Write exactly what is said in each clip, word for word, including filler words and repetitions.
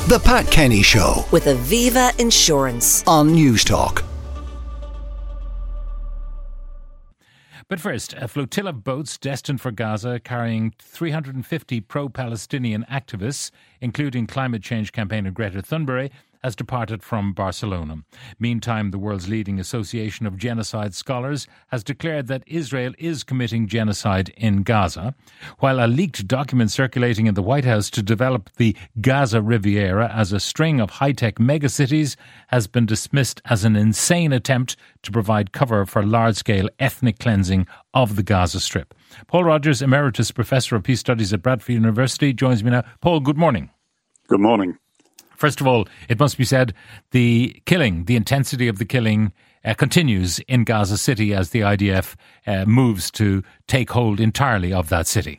The Pat Kenny Show with Aviva Insurance on Newstalk. But first, a flotilla of boats destined for Gaza carrying three hundred fifty pro-Palestinian activists, including climate change campaigner Greta Thunberg, has departed from Barcelona. Meantime, the world's leading association of genocide scholars has declared that Israel is committing genocide in Gaza, while a leaked document circulating in the White House to develop the Gaza Riviera as a string of high-tech megacities has been dismissed as an insane attempt to provide cover for large-scale ethnic cleansing of the Gaza Strip. Paul Rogers, Emeritus Professor of Peace Studies at Bradford University, joins me now. Paul, good morning. Good morning. First of all, it must be said, the killing, the intensity of the killing uh, continues in Gaza City as the I D F uh, moves to take hold entirely of that city.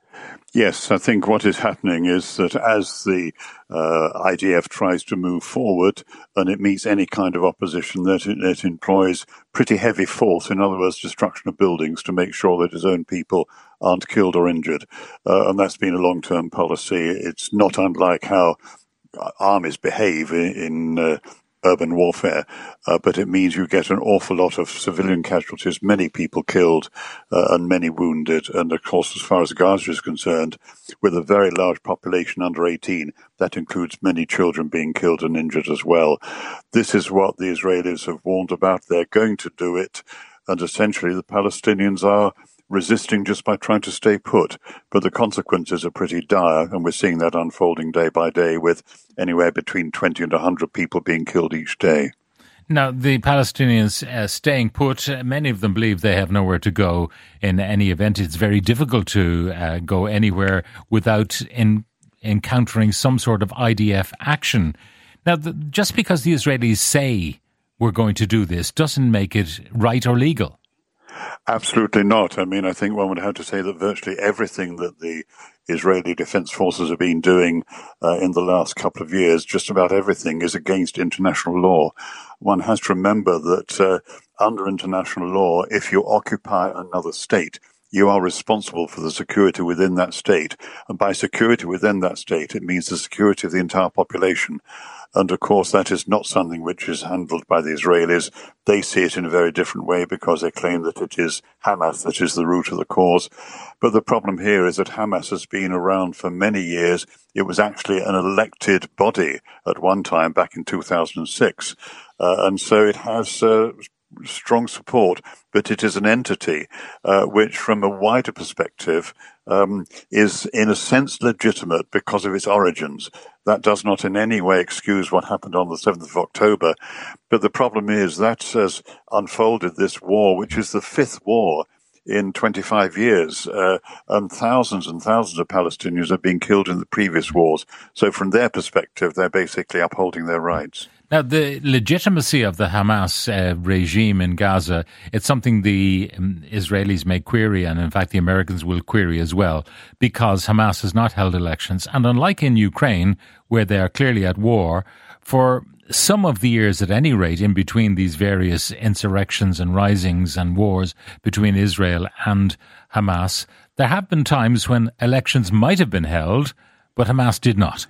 Yes, I think what is happening is that as the uh, I D F tries to move forward and it meets any kind of opposition, that it, it employs pretty heavy force, in other words, destruction of buildings to make sure that its own people aren't killed or injured. Uh, and that's been a long-term policy. It's not unlike how armies behave in, in uh, urban warfare, uh, but it means you get an awful lot of civilian casualties, many people killed uh, and many wounded. And of course, as far as Gaza is concerned, with a very large population under eighteen, that includes many children being killed and injured as well. This is what the Israelis have warned about. They're going to do it, and essentially the Palestinians are resisting just by trying to stay put. But the consequences are pretty dire, and we're seeing that unfolding day by day with anywhere between twenty and one hundred people being killed each day. Now, the Palestinians uh, staying put, uh, many of them believe they have nowhere to go in any event. It's very difficult to uh, go anywhere without in, encountering some sort of I D F action. Now, the, just because the Israelis say we're going to do this doesn't make it right or legal. Absolutely not. I mean, I think one would have to say that virtually everything that the Israeli Defense Forces have been doing uh, in the last couple of years, just about everything, is against international law. One has to remember that uh, under international law, if you occupy another state, you are responsible for the security within that state. And by security within that state, it means the security of the entire population. And of course, that is not something which is handled by the Israelis. They see it in a very different way because they claim that it is Hamas that is the root of the cause. But the problem here is that Hamas has been around for many years. It was actually an elected body at one time back in two thousand six. Uh, and so it has uh, strong support, but it is an entity uh, which, from a wider perspective, um, is in a sense legitimate because of its origins. That does not in any way excuse what happened on the seventh of October. But the problem is that has unfolded this war, which is the fifth war in twenty-five years, uh, and thousands and thousands of Palestinians have been killed in the previous wars. So from their perspective, they're basically upholding their rights. Now, the legitimacy of the Hamas uh, regime in Gaza, it's something the um, Israelis may query, and in fact the Americans will query as well, because Hamas has not held elections. And unlike in Ukraine, where they are clearly at war, for some of the years at any rate, in between these various insurrections and risings and wars between Israel and Hamas, there have been times when elections might have been held, but Hamas did not.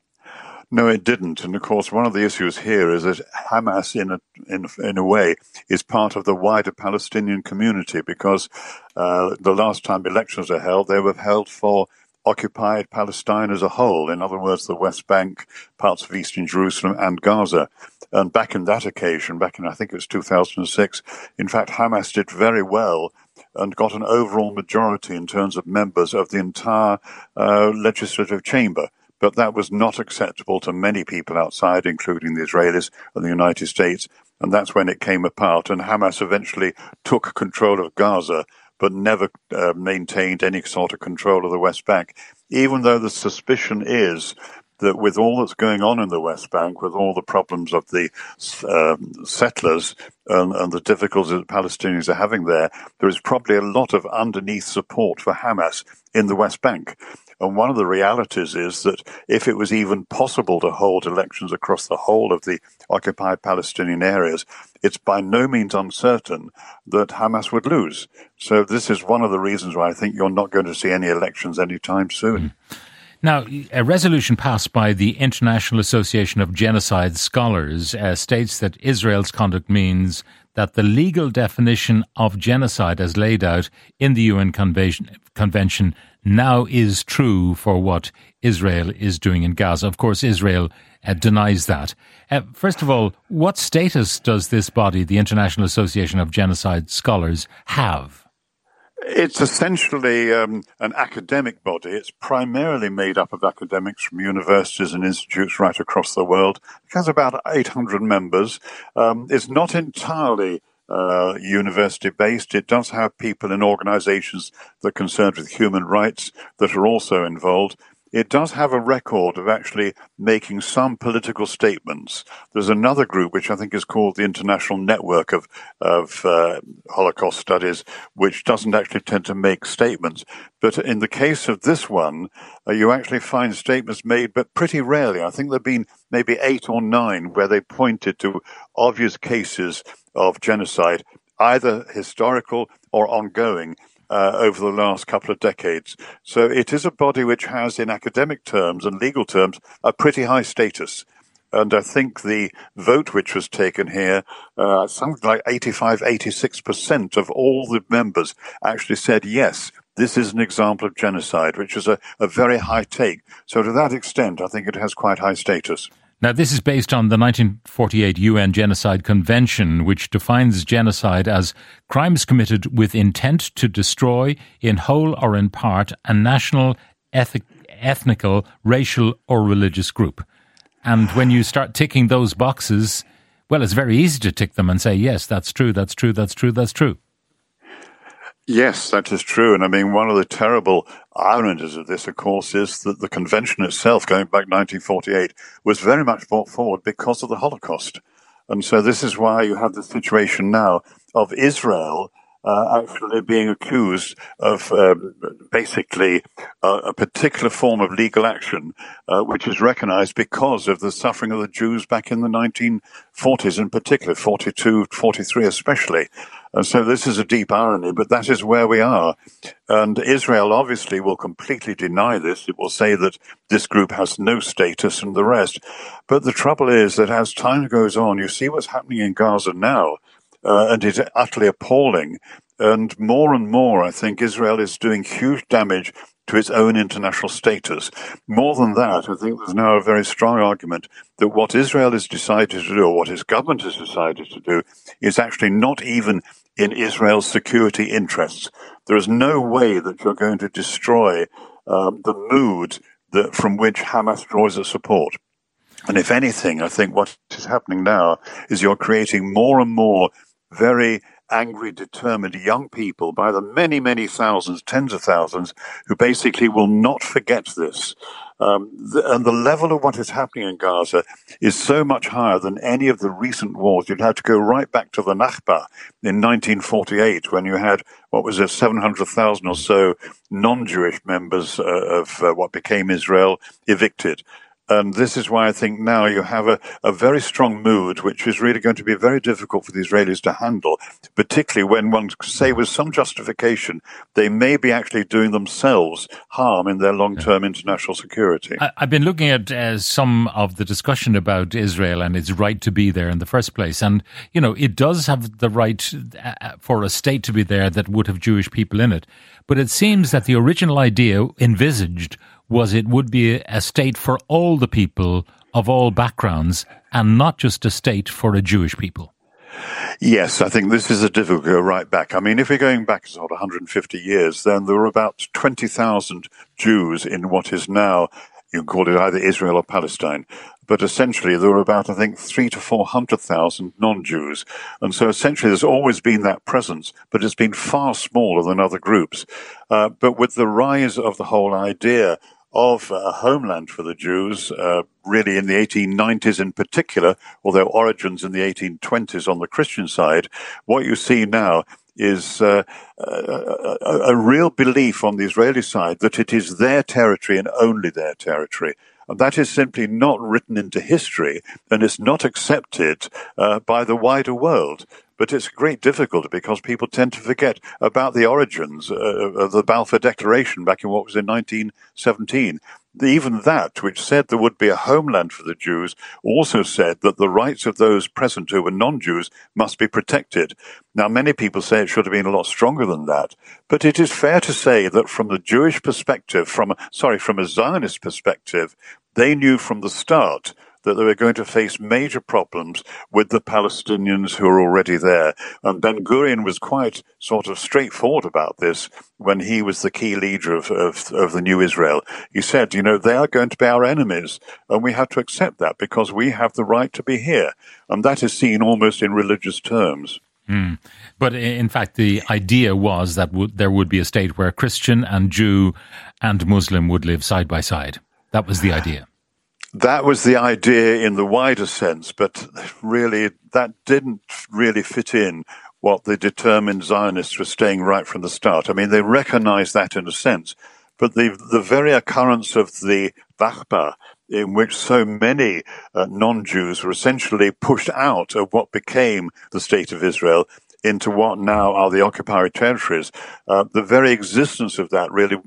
No, it didn't. And of course, one of the issues here is that Hamas, in a, in, in a way, is part of the wider Palestinian community because uh, the last time elections were held, they were held for occupied Palestine as a whole. In other words, the West Bank, parts of eastern Jerusalem and Gaza. And back in that occasion, back in, I think it was two thousand six, in fact, Hamas did very well and got an overall majority in terms of members of the entire uh, legislative chamber. But that was not acceptable to many people outside, including the Israelis and the United States. And that's when it came apart. And Hamas eventually took control of Gaza, but never uh, maintained any sort of control of the West Bank, even though the suspicion is that with all that's going on in the West Bank, with all the problems of the um, settlers and, and the difficulties that Palestinians are having there, there is probably a lot of underneath support for Hamas in the West Bank. And one of the realities is that if it was even possible to hold elections across the whole of the occupied Palestinian areas, it's by no means uncertain that Hamas would lose. So this is one of the reasons why I think you're not going to see any elections anytime soon. Now, a resolution passed by the International Association of Genocide Scholars uh, states that Israel's conduct means that the legal definition of genocide as laid out in the U N Convention, Convention now is true for what Israel is doing in Gaza. Of course, Israel uh, denies that. Uh, first of all, what status does this body, the International Association of Genocide Scholars, have? It's essentially um, an academic body. It's primarily made up of academics from universities and institutes right across the world. It has about eight hundred members. Um, it's not entirely uh, university-based. It does have people in organizations that are concerned with human rights that are also involved. It does have a record of actually making some political statements. There's another group, which I think is called the International Network of, of uh, Holocaust Studies, which doesn't actually tend to make statements. But in the case of this one, uh, you actually find statements made, but pretty rarely. I think there have been maybe eight or nine where they pointed to obvious cases of genocide, either historical or ongoing, Uh, over the last couple of decades. So it is a body which has, in academic terms and legal terms, a pretty high status. And I think the vote which was taken here, uh, something like eighty-five, eighty-six percent of all the members actually said, yes, this is an example of genocide, which is a, a very high take. So to that extent, I think it has quite high status. Now, this is based on the nineteen forty-eight U N Genocide Convention, which defines genocide as crimes committed with intent to destroy, in whole or in part, a national, ethnic, ethnical, racial or religious group. And when you start ticking those boxes, well, it's very easy to tick them and say, yes, that's true, that's true, that's true, that's true. Yes, that is true. And I mean, one of the terrible ironies of this, of course, is that the convention itself, going back nineteen forty-eight, was very much brought forward because of the Holocaust. And so this is why you have the situation now of Israel uh, actually being accused of um, basically uh, a particular form of legal action, uh, which is recognized because of the suffering of the Jews back in the nineteen forties in particular, forty-two, forty-three especially. And so this is a deep irony, but that is where we are. And Israel obviously will completely deny this. It will say that this group has no status and the rest. But the trouble is that as time goes on, you see what's happening in Gaza now, uh, and it's utterly appalling. And more and more, I think Israel is doing huge damage to its own international status. More than that, I think there's now a very strong argument that what Israel has decided to do, or what its government has decided to do, is actually not even in Israel's security interests. There is no way that you're going to destroy um, the mood that, from which Hamas draws its support. And if anything, I think what is happening now is you're creating more and more very angry, determined young people by the many, many thousands, tens of thousands, who basically will not forget this. Um, the, and the level of what is happening in Gaza is so much higher than any of the recent wars. You'd have to go right back to the Nakba in nineteen forty-eight, when you had, what was it, seven hundred thousand or so non-Jewish members uh, of uh, what became Israel evicted. And this is why I think now you have a, a very strong mood, which is really going to be very difficult for the Israelis to handle, particularly when one say with some justification they may be actually doing themselves harm in their long-term international security. I, I've been looking at uh, some of the discussion about Israel and its right to be there in the first place. And, you know, it does have the right uh, for a state to be there that would have Jewish people in it. But it seems that the original idea envisaged was it would be a state for all the people of all backgrounds and not just a state for a Jewish people. Yes, I think this is a difficult go right back. I mean, if we're going back sort of one hundred fifty years, then there were about twenty thousand Jews in what is now, you can call it either Israel or Palestine. But essentially there were about, I think, three to four hundred thousand non-Jews. And so essentially there's always been that presence, but it's been far smaller than other groups. Uh, but with the rise of the whole idea of a homeland for the Jews, uh, really in the eighteen nineties in particular, although origins in the eighteen twenties on the Christian side, what you see now is uh, a, a, a real belief on the Israeli side that it is their territory and only their territory. And that is simply not written into history, and it's not accepted uh, by the wider world. But it's a great difficulty because people tend to forget about the origins uh, of the Balfour Declaration back in what was in nineteen seventeen. Even that, which said there would be a homeland for the Jews, also said that the rights of those present who were non-Jews must be protected. Now, many people say it should have been a lot stronger than that, but it is fair to say that from the Jewish perspective, from sorry, from a Zionist perspective, they knew from the start that they were going to face major problems with the Palestinians who are already there. And Ben-Gurion was quite sort of straightforward about this when he was the key leader of, of, of the new Israel. He said, you know, they are going to be our enemies, and we have to accept that because we have the right to be here. And that is seen almost in religious terms. Mm. But in fact, the idea was that w- there would be a state where Christian and Jew and Muslim would live side by side. That was the idea. That was the idea in the wider sense, but really that didn't really fit in what the determined Zionists were saying right from the start. I mean, they recognized that in a sense, but the the very occurrence of the Vakba, in which so many uh, non-Jews were essentially pushed out of what became the State of Israel into what now are the occupied territories, uh, the very existence of that really,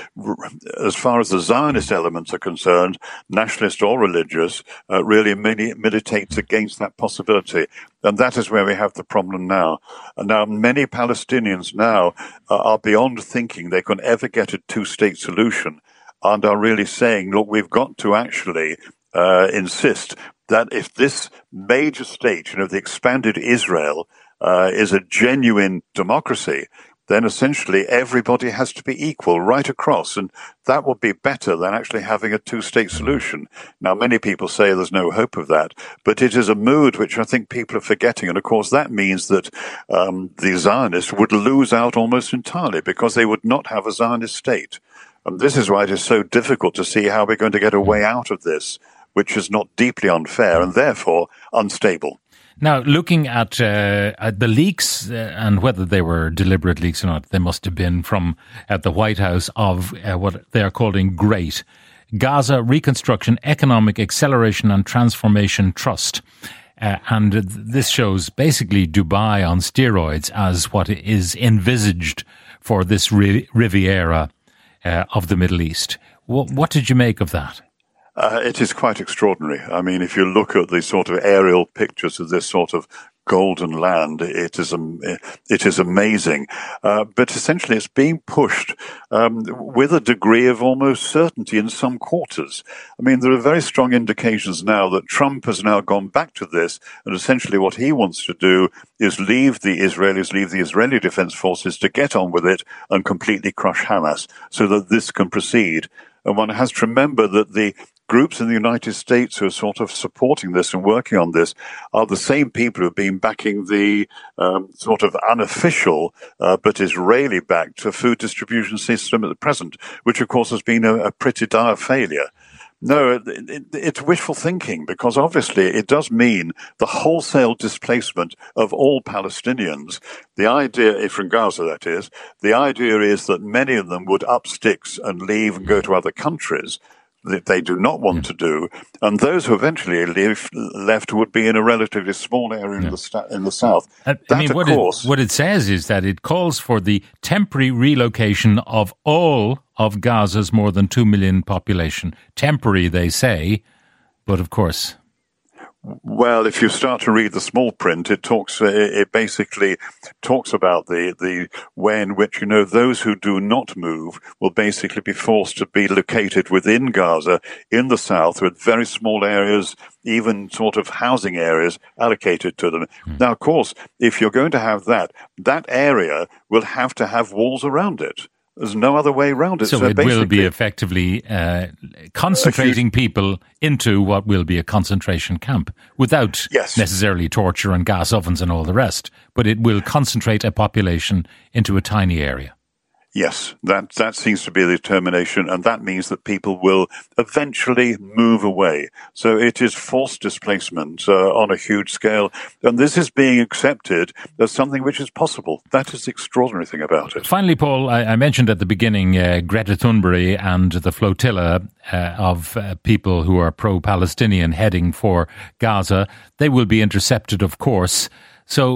as far as the Zionist elements are concerned, nationalist or religious, uh, really militates against that possibility. And that is where we have the problem now. And now many Palestinians now uh, are beyond thinking they can ever get a two-state solution and are really saying, look, we've got to actually uh, insist that if this major state, you know, the expanded Israel, Uh, is a genuine democracy, then essentially everybody has to be equal right across, and that would be better than actually having a two-state solution. Now, many people say there's no hope of that, but it is a mood which I think people are forgetting, and of course that means that um, the Zionists would lose out almost entirely because they would not have a Zionist state. And this is why it is so difficult to see how we're going to get a way out of this, which is not deeply unfair and therefore unstable. Now, looking at, uh, at the leaks uh, and whether they were deliberate leaks or not, they must have been from at the White House of uh, what they are calling GREAT, Gaza Reconstruction, Economic Acceleration and Transformation Trust. Uh, and this shows basically Dubai on steroids as what is envisaged for this Riviera uh, of the Middle East. What, what did you make of that? Uh, it is quite extraordinary. I mean, if you look at the sort of aerial pictures of this sort of golden land, it is um, it is amazing. Uh, but essentially, it's being pushed um, with a degree of almost certainty in some quarters. I mean, there are very strong indications now that Trump has now gone back to this, and essentially what he wants to do is leave the Israelis, leave the Israeli Defense Forces to get on with it and completely crush Hamas so that this can proceed. And one has to remember that the groups in the United States who are sort of supporting this and working on this are the same people who have been backing the um, sort of unofficial uh, but Israeli-backed food distribution system at the present, which of course has been a, a pretty dire failure. No, it, it, it's wishful thinking because obviously it does mean the wholesale displacement of all Palestinians. The idea, from Gaza that is, the idea is that many of them would up sticks and leave and go to other countries that they do not want to do, and those who eventually leave, left would be in a relatively small area in, yeah. the, sta- in the south. I, that, I mean, of what course, it, what it says is that it calls for the temporary relocation of all of Gaza's more than two million population. Temporary, they say, but of course. Well, if you start to read the small print, it talks. It basically talks about the the way in which, you know, those who do not move will basically be forced to be located within Gaza in the south, with very small areas, even sort of housing areas allocated to them. Mm. Now, of course, if you're going to have that, that area will have to have walls around it. There's no other way around it. So, so it will be effectively uh, concentrating huge, people into what will be a concentration camp without yes. necessarily torture and gas ovens and all the rest. But it will concentrate a population into a tiny area. Yes, that that seems to be the determination, and that means that people will eventually move away. So it is forced displacement uh, on a huge scale, and this is being accepted as something which is possible. That is the extraordinary thing about it. Finally, Paul, I, I mentioned at the beginning uh, Greta Thunberg and the flotilla uh, of uh, people who are pro-Palestinian heading for Gaza. They will be intercepted, of course. So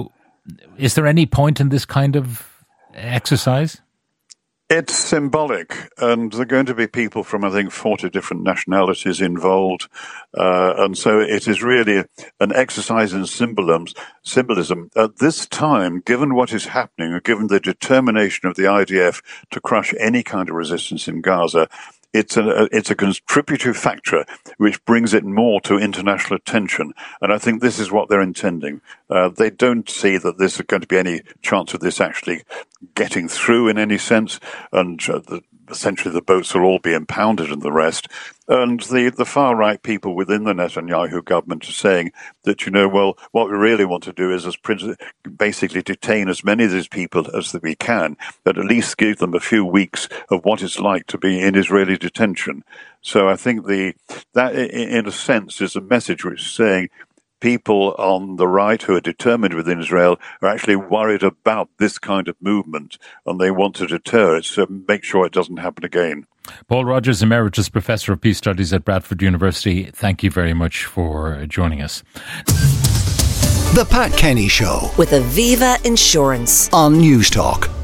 is there any point in this kind of exercise? It's symbolic, and there are going to be people from, I think, forty different nationalities involved. Uh, and so it is really an exercise in symbolism. Symbolism. At this time, given what is happening, and given the determination of the I D F to crush any kind of resistance in Gaza, It's a, it's a contributory factor which brings it more to international attention. And I think this is what they're intending. Uh, they don't see that there's going to be any chance of this actually getting through in any sense. And uh, the, essentially the boats will all be impounded and the rest. And the, the far-right people within the Netanyahu government are saying that, you know, well, what we really want to do is as basically detain as many of these people as we can, but at least give them a few weeks of what it's like to be in Israeli detention. So I think the that, in a sense, is a message which is saying people on the right who are determined within Israel are actually worried about this kind of movement, and they want to deter it, so make sure it doesn't happen again. Paul Rogers, Emeritus Professor of Peace Studies at Bradford University, thank you very much for joining us. The Pat Kenny Show with Aviva Insurance on News Talk.